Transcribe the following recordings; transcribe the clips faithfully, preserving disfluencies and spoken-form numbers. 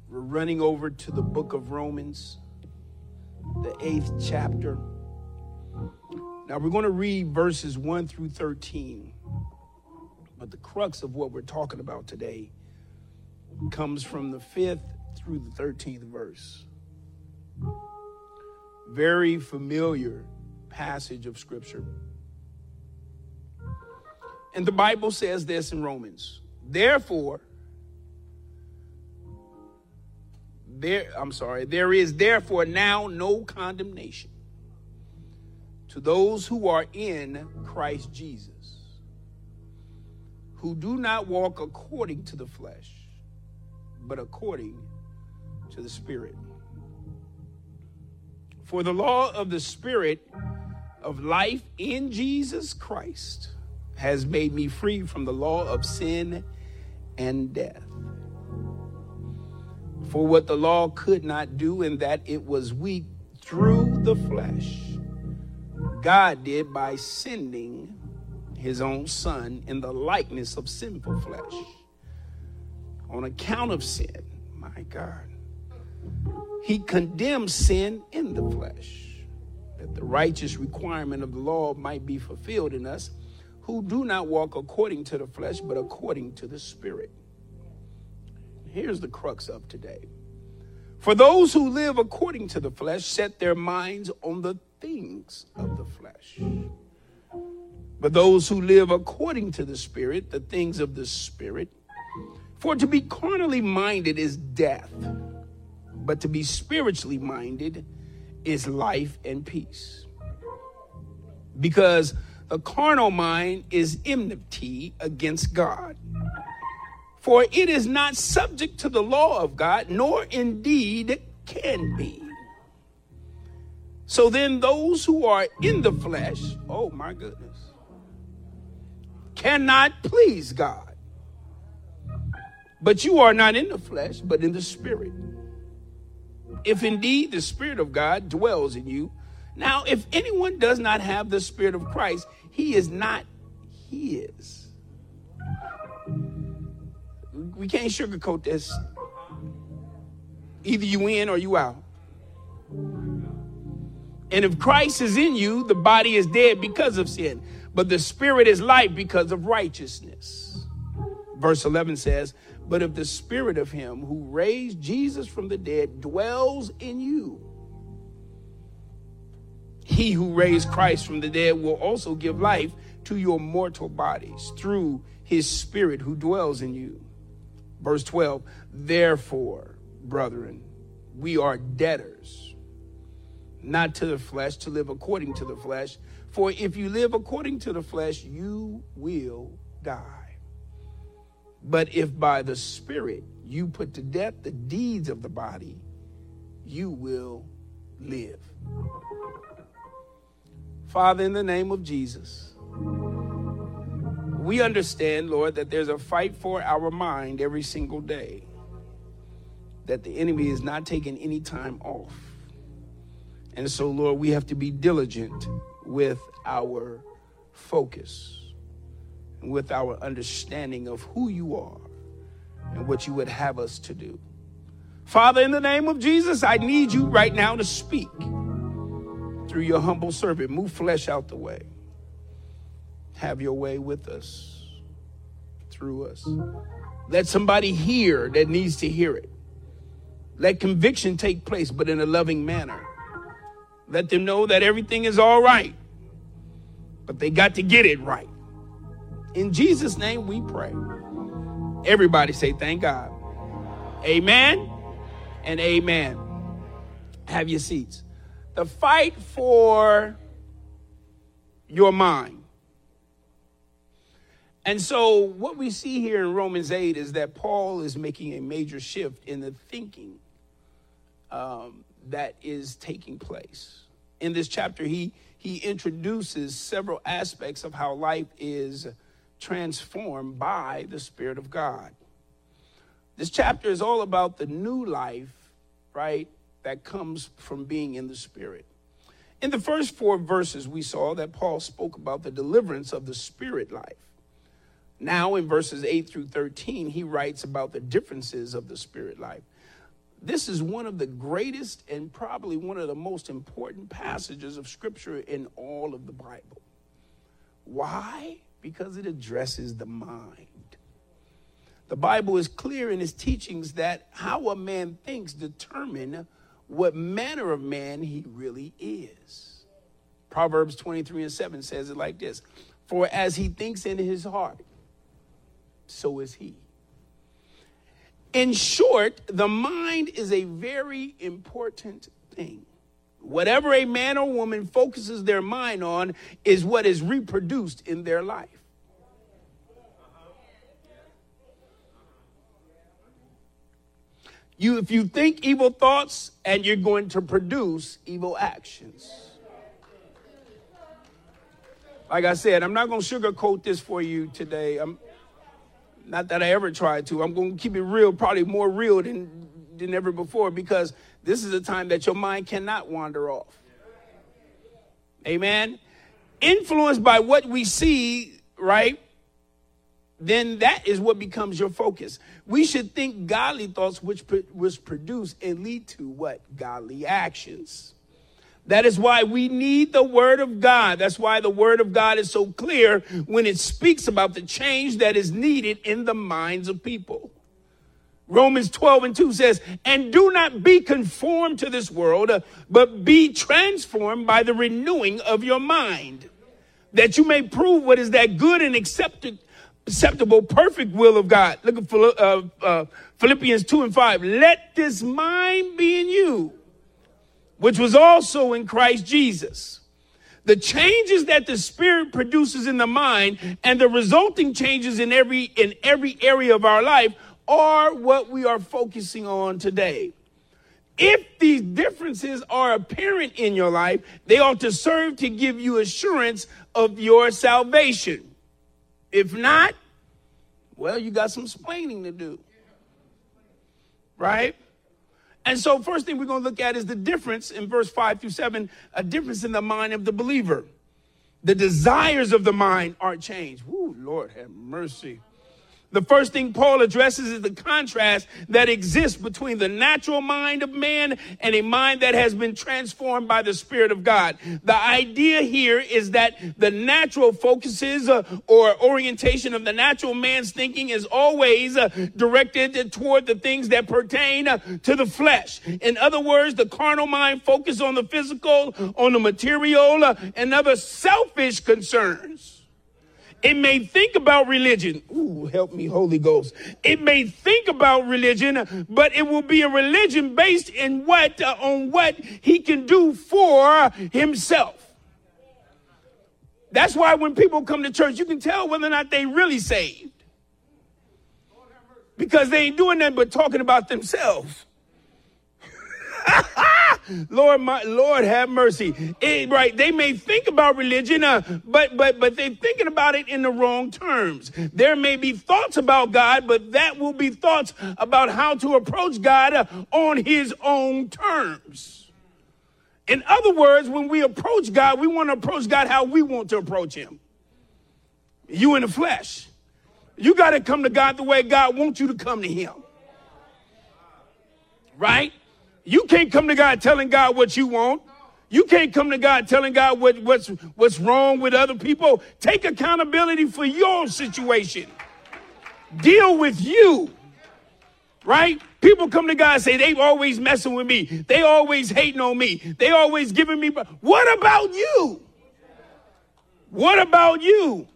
We're running over to the book of Romans, the eighth chapter. Now we're going to read verses one through thirteen. But the crux of what we're talking about today comes from the fifth through the thirteenth verse. Very familiar passage of scripture. And the Bible says this in Romans. Therefore, there, I'm sorry, there is therefore now no condemnation to those who are in Christ Jesus, who do not walk according to the flesh, but according to the Spirit. For the law of the Spirit of life in Jesus Christ has made me free from the law of sin and death. For what the law could not do, in that it was weak through the flesh, God did by sending his own Son in the likeness of sinful flesh. On account of sin, my God, he condemned sin in the flesh, that the righteous requirement of the law might be fulfilled in us, who do not walk according to the flesh, but according to the Spirit. Here's the crux of today. For those who live according to the flesh set their minds on the things of the flesh. But those who live according to the Spirit, the things of the Spirit. For to be carnally minded is death, but to be spiritually minded is life and peace. Because the carnal mind is enmity against God. For it is not subject to the law of God, nor indeed can be. So then those who are in the flesh, oh my goodness, cannot please God. But you are not in the flesh, but in the Spirit. If indeed the Spirit of God dwells in you. Now, if anyone does not have the Spirit of Christ, he is not his. We can't sugarcoat this. Either you in or you out. And if Christ is in you, the body is dead because of sin, but the Spirit is life because of righteousness. Verse eleven says, but if the Spirit of him who raised Jesus from the dead dwells in you, he who raised Christ from the dead will also give life to your mortal bodies through his Spirit who dwells in you. Verse twelve, therefore, brethren, we are debtors, not to the flesh, to live according to the flesh. For if you live according to the flesh, you will die. But if by the Spirit you put to death the deeds of the body, you will live. Father, in the name of Jesus, we understand, Lord, that there's a fight for our mind every single day, that the enemy is not taking any time off. And so, Lord, we have to be diligent with our focus, with our understanding of who you are and what you would have us to do. Father, in the name of Jesus, I need you right now to speak through your humble servant. Move flesh out the way. Have your way with us, through us. Let somebody hear that needs to hear it. Let conviction take place, but in a loving manner. Let them know that everything is all right, but they got to get it right. In Jesus' name we pray. Everybody say thank God. Amen and amen. Have your seats. The fight for your mind. And so what we see here in Romans eight is that Paul is making a major shift in the thinking um, that is taking place. In this chapter, he, he introduces several aspects of how life is transformed by the Spirit of God. This chapter is all about the new life, right, that comes from being in the Spirit. In the first four verses, we saw that Paul spoke about the deliverance of the spirit life. Now in verses eight through thirteen, he writes about the differences of the spirit life. This is one of the greatest and probably one of the most important passages of Scripture in all of the Bible. Why? Because it addresses the mind. The Bible is clear in its teachings that how a man thinks determine what manner of man he really is. Proverbs twenty-three and seven says it like this: for as he thinks in his heart, so is he. In short, the mind is a very important thing. Whatever a man or woman focuses their mind on is what is reproduced in their life. You, if you think evil thoughts, and you're going to produce evil actions. Like I said, I'm not going to sugarcoat this for you today. I'm not that I ever tried to. I'm going to keep it real, probably more real than, than ever before, because this is a time that your mind cannot wander off. Amen. Influenced by what we see, right? Then that is what becomes your focus. We should think godly thoughts which, which produce and lead to what? Godly actions. That is why we need the word of God. That's why the word of God is so clear when it speaks about the change that is needed in the minds of people. Romans twelve and two says, and do not be conformed to this world, but be transformed by the renewing of your mind, that you may prove what is that good and accepted acceptable, perfect will of God. Look at uh, uh, Philippians two and five. Let this mind be in you, which was also in Christ Jesus. The changes that the Spirit produces in the mind and the resulting changes in every in every area of our life are what we are focusing on today. If these differences are apparent in your life, they ought to serve to give you assurance of your salvation. If not, well, you got some explaining to do. Right? And so first thing we're going to look at is the difference in verse five through seven, a difference in the mind of the believer. The desires of the mind are changed. Woo, Lord have mercy. The first thing Paul addresses is the contrast that exists between the natural mind of man and a mind that has been transformed by the Spirit of God. The idea here is that the natural focuses uh, or orientation of the natural man's thinking is always uh, directed toward the things that pertain uh, to the flesh. In other words, the carnal mind focuses on the physical, on the material, uh, and other selfish concerns. It may think about religion. Ooh, help me, Holy Ghost. It may think about religion, but it will be a religion based in what, uh, on what he can do for himself. That's why when people come to church, you can tell whether or not they really saved. Because they ain't doing nothing but talking about themselves. Lord, my Lord, have mercy. It, right, they may think about religion, uh, but but but they're thinking about it in the wrong terms. There may be thoughts about God, but that will be thoughts about how to approach God uh, on His own terms. In other words, when we approach God, we want to approach God how we want to approach Him. You in the flesh, you got to come to God the way God wants you to come to Him. Right? You can't come to God telling God what you want. You can't come to God telling God what, what's, what's wrong with other people. Take accountability for your situation. Deal with you. Right? People come to God and say, they always messing with me. They always hating on me. They always giving me. What about you? What about you?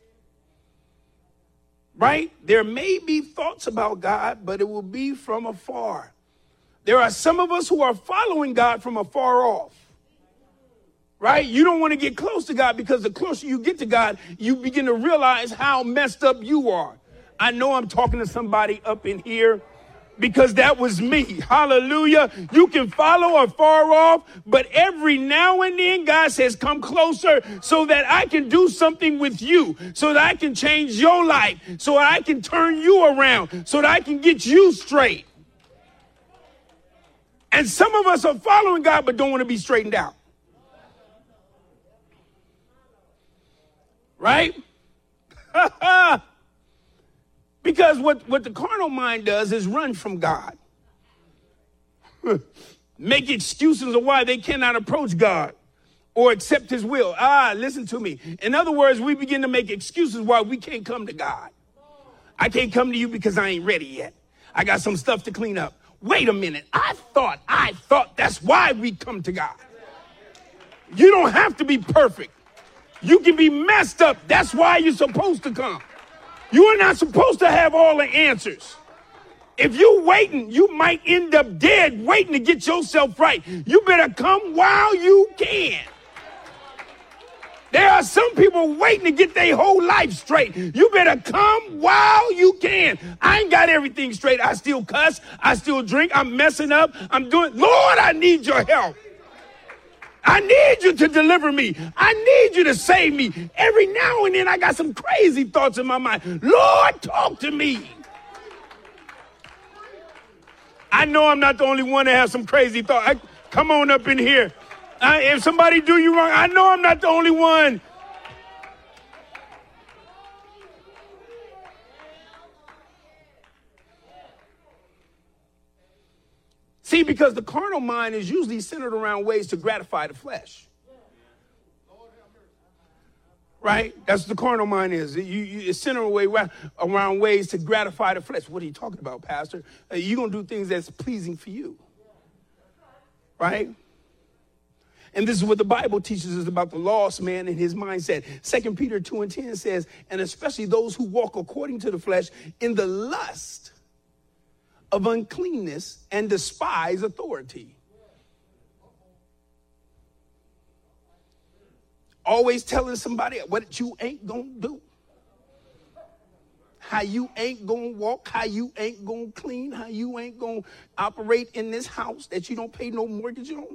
Right? There may be thoughts about God, but it will be from afar. There are some of us who are following God from afar off, right? You don't want to get close to God because the closer you get to God, you begin to realize how messed up you are. I know I'm talking to somebody up in here because that was me. Hallelujah. You can follow afar off, but every now and then God says, come closer so that I can do something with you, so that I can change your life, so that I can turn you around, so that I can get you straight. And some of us are following God but don't want to be straightened out. Right? Because what, what the carnal mind does is run from God. make excuses of why they cannot approach God or accept his will. Ah, listen to me. In other words, we begin to make excuses why we can't come to God. I can't come to you because I ain't ready yet. I got some stuff to clean up. Wait a minute. I thought, I thought that's why we come to God. You don't have to be perfect. You can be messed up. That's why you're supposed to come. You are not supposed to have all the answers. If you're waiting, you might end up dead waiting to get yourself right. You better come while you can. There are some people waiting to get their whole life straight. You better come while you can. I ain't got everything straight. I still cuss. I still drink. I'm messing up. I'm doing. Lord, I need your help. I need you to deliver me. I need you to save me. Every now and then I got some crazy thoughts in my mind. Lord, talk to me. I know I'm not the only one that has some crazy thoughts. I, come on up in here. I, if somebody do you wrong, I know I'm not the only one. See, because the carnal mind is usually centered around ways to gratify the flesh. Right? That's what the carnal mind is. You, you, it's centered away around ways to gratify the flesh. What are you talking about, Pastor? Uh, you're going to do things that's pleasing for you. Right? And this is what the Bible teaches us about the lost man and his mindset. Second Peter two and ten says, and especially those who walk according to the flesh in the lust of uncleanness and despise authority. Always telling somebody what you ain't gonna do. How you ain't gonna walk, how you ain't gonna clean, how you ain't gonna operate in this house that you don't pay no mortgage on.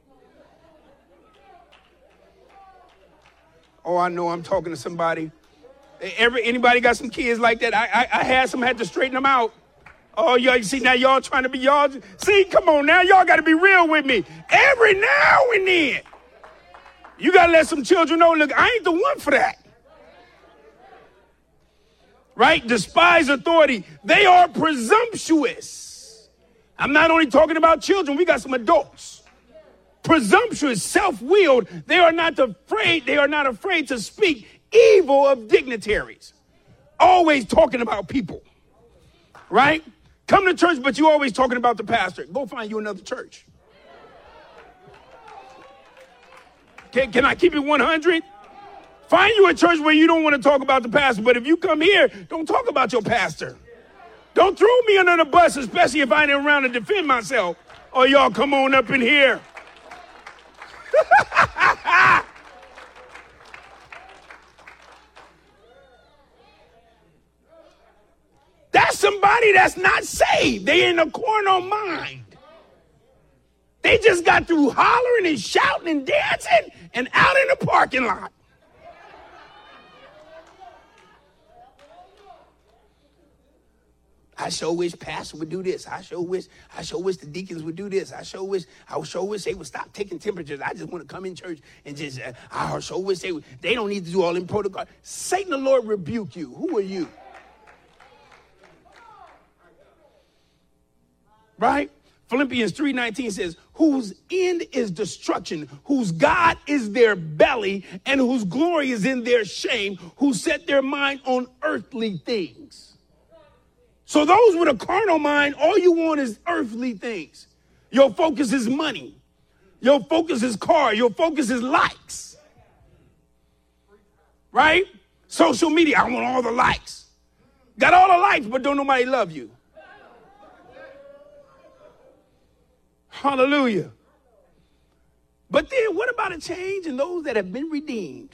Oh, I know I'm talking to somebody. Every, anybody got some kids like that? I, I, I had some, had to straighten them out. Oh, y'all, you see, now y'all trying to be y'all. See, come on now, y'all got to be real with me. Every now and then, you got to let some children know, look, I ain't the one for that. Right? Despise authority. They are presumptuous. I'm not only talking about children, we got some adults. Presumptuous, self-willed. They are not afraid, they are not afraid to speak evil of dignitaries. Always talking about people. Right? Come to church, but you always talking about the pastor. Go find you another church. Can, can I keep it one hundred? Find you a church where you don't want to talk about the pastor, but if you come here, don't talk about your pastor. Don't throw me under the bus, especially if I ain't around to defend myself. Oh, y'all come on up in here. That's somebody that's not saved. They in a carnal mind. They just got through hollering and shouting and dancing and out in the parking lot. I sure wish pastor would do this. I sure wish, I sure wish the deacons would do this. I sure wish, I sure wish they would stop taking temperatures. I just want to come in church and just, uh, I sure wish they would, they don't need to do all them protocol. Satan, the Lord rebuke you. Who are you? Right? Philippians three nineteen says, whose end is destruction, whose God is their belly, and whose glory is in their shame, who set their mind on earthly things. So those with a carnal mind, all you want is earthly things. Your focus is money. Your focus is car. Your focus is likes. Right? Social media, I want all the likes. Got all the likes, but don't nobody love you. Hallelujah. But then what about a change in those that have been redeemed?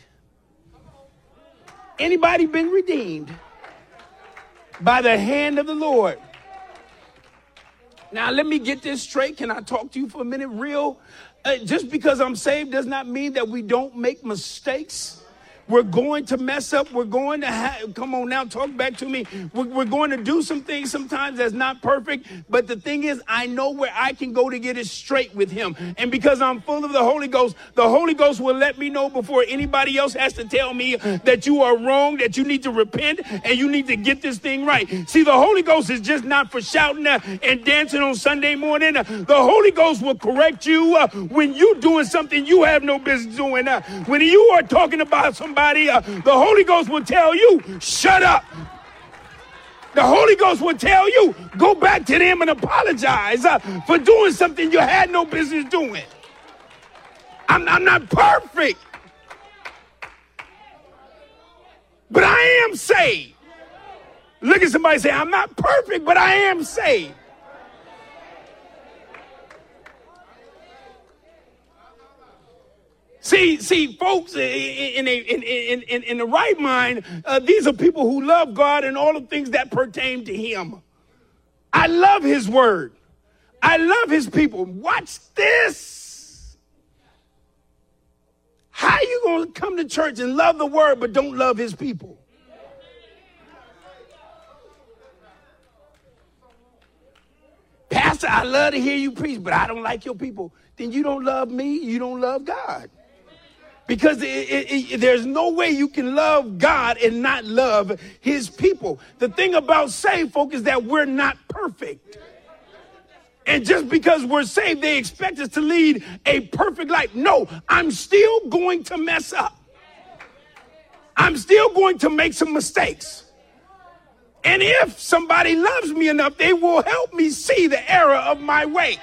Anybody been redeemed by the hand of the Lord? Now, let me get this straight. Can I talk to you for a minute? Real. Uh, just because I'm saved does not mean that we don't make mistakes. We're going to mess up. We're going to have, come on now, talk back to me. We're, we're going to do some things sometimes that's not perfect. But the thing is, I know where I can go to get it straight with him. And because I'm full of the Holy Ghost, the Holy Ghost will let me know before anybody else has to tell me that you are wrong, that you need to repent, and you need to get this thing right. See, the Holy Ghost is just not for shouting and dancing on Sunday morning. The Holy Ghost will correct you uh, when you're doing something you have no business doing. Uh, when you are talking about somebody, Uh, the Holy Ghost will tell you, shut up. The Holy Ghost will tell you, go back to them and apologize uh, for doing something you had no business doing. I'm, I'm not perfect, but I am saved. Look at somebody and say, I'm not perfect, but I am saved. See, see, folks, in, a, in, in, in, in the right mind, uh, these are people who love God and all the things that pertain to him. I love his word. I love his people. Watch this. How are you going to come to church and love the word but don't love his people? Pastor, I love to hear you preach, but I don't like your people. Then you don't love me. You don't love God. Because it, it, it, there's no way you can love God and not love his people. The thing about saved folk is that we're not perfect. And just because we're saved, they expect us to lead a perfect life. No, I'm still going to mess up. I'm still going to make some mistakes. And if somebody loves me enough, they will help me see the error of my ways.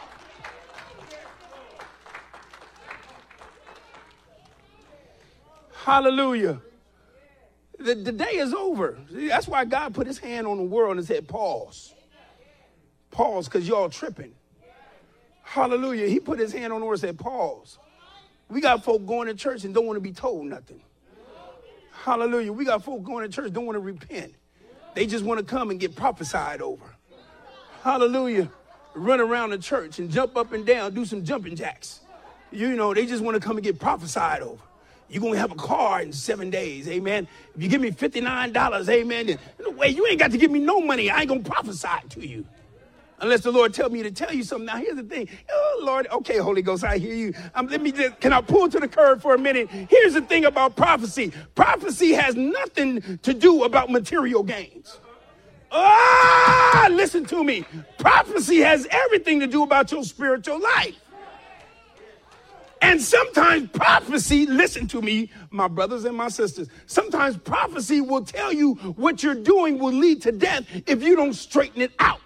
Hallelujah. The, the day is over. That's why God put his hand on the world and said, pause. Pause, because y'all tripping. Hallelujah. He put his hand on the world and said, pause. We got folk going to church and don't want to be told nothing. Hallelujah. We got folk going to church don't want to repent. They just want to come and get prophesied over. Hallelujah. Run around the church and jump up and down, do some jumping jacks. You know, they just want to come and get prophesied over. You're going to have a car in seven days, amen. If you give me fifty-nine dollars, amen, then no way, you ain't got to give me no money. I ain't going to prophesy to you. Unless the Lord tell me to tell you something. Now, here's the thing. Oh, Lord, okay, Holy Ghost, I hear you. Um, let me just, can I pull to the curb for a minute? Here's the thing about prophecy. Prophecy has nothing to do about material gains. Ah, listen to me. Prophecy has everything to do about your spiritual life. And sometimes prophecy, listen to me, my brothers and my sisters, sometimes prophecy will tell you what you're doing will lead to death if you don't straighten it out.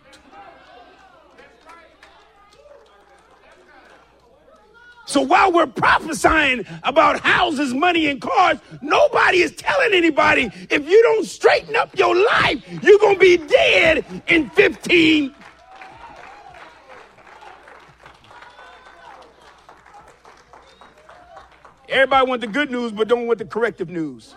So while we're prophesying about houses, money, and cars, nobody is telling anybody if you don't straighten up your life, you're going to be dead in fifteen. Everybody want the good news, but don't want the corrective news.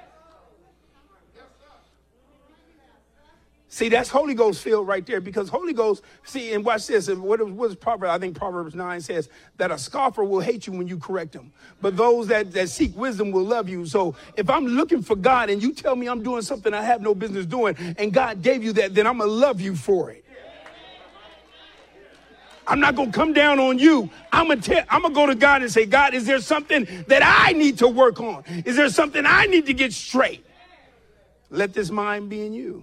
See, that's Holy Ghost filled right there, because Holy Ghost, see, and watch this. And what is, what is Proverbs? I think Proverbs nine says that a scoffer will hate you when you correct him, but those that, that seek wisdom will love you. So if I'm looking for God and you tell me I'm doing something I have no business doing, and God gave you that, then I'm going to love you for it. I'm not going to come down on you. I'm going to I'm going to go to God and say, God, is there something that I need to work on? Is there something I need to get straight? Let this mind be in you.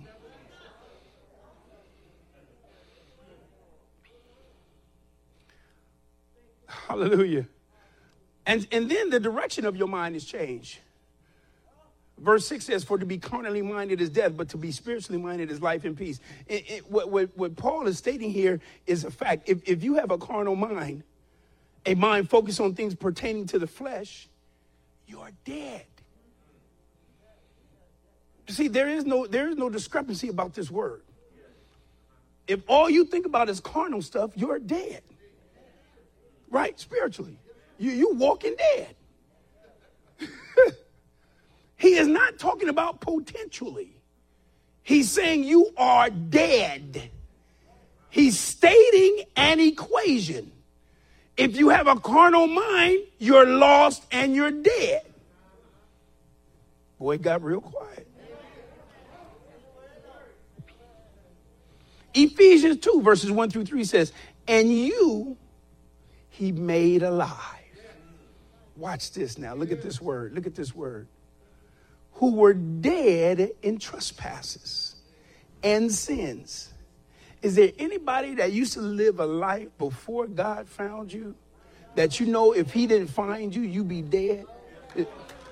Hallelujah. And, and then the direction of your mind is changed. Verse six says, for to be carnally minded is death, but to be spiritually minded is life and peace. It, it, what, what, what Paul is stating here is a fact. If, if you have a carnal mind, a mind focused on things pertaining to the flesh, you are dead. See, there is no, there is no discrepancy about this word. If all you think about is carnal stuff, you're dead. Right? Spiritually. You, you walking dead. He is not talking about potentially. He's saying you are dead. He's stating an equation. If you have a carnal mind, you're lost and you're dead. Boy, it got real quiet. Ephesians two, verses one through three says, and you he made alive. Watch this now. Look at this word. Look at this word. Who were dead in trespasses and sins. Is there anybody that used to live a life before God found you that you know if he didn't find you, you'd be dead? It,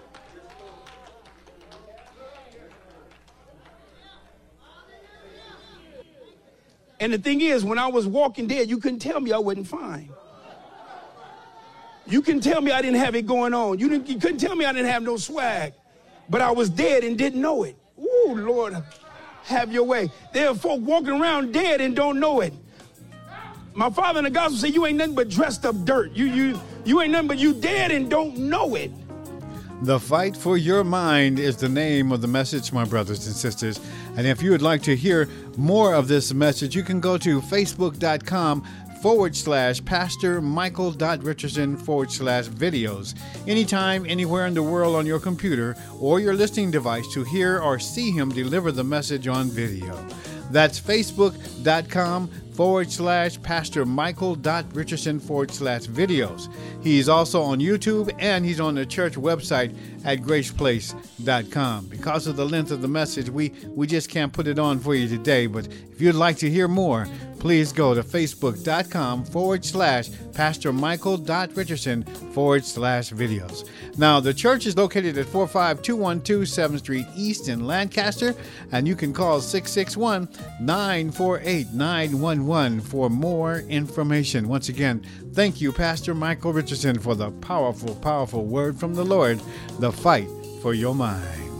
And the thing is, when I was walking dead, you couldn't tell me I wasn't fine. You couldn't tell me I didn't have it going on. You, didn't, you couldn't tell me I didn't have no swag. But I was dead and didn't know it. Ooh, Lord, have your way. There are folk walking around dead and don't know it. My father in the gospel said, you ain't nothing but dressed up dirt. You, you, you ain't nothing but you dead and don't know it. The Fight for Your Mind is the name of the message, my brothers and sisters. And if you would like to hear more of this message, you can go to facebook.com forward slash Pastor Michael dot Richardson forward slash videos. Anytime, anywhere in the world on your computer or your listening device to hear or see him deliver the message on video. That's facebook.com forward slash Pastor Michael dot Richardson forward slash videos. He's also on YouTube and he's on the church website at grace place dot com. Because of the length of the message, we, we just can't put it on for you today. But if you'd like to hear more, please go to facebook.com forward slash Pastor Michael dot Richardson forward slash videos. Now, the church is located at four five two one two seventh Street East in Lancaster, and you can call six six one, nine four eight, nine one one for more information. Once again, thank you, Pastor Michael Richardson, for the powerful, powerful word from the Lord, the fight for your mind.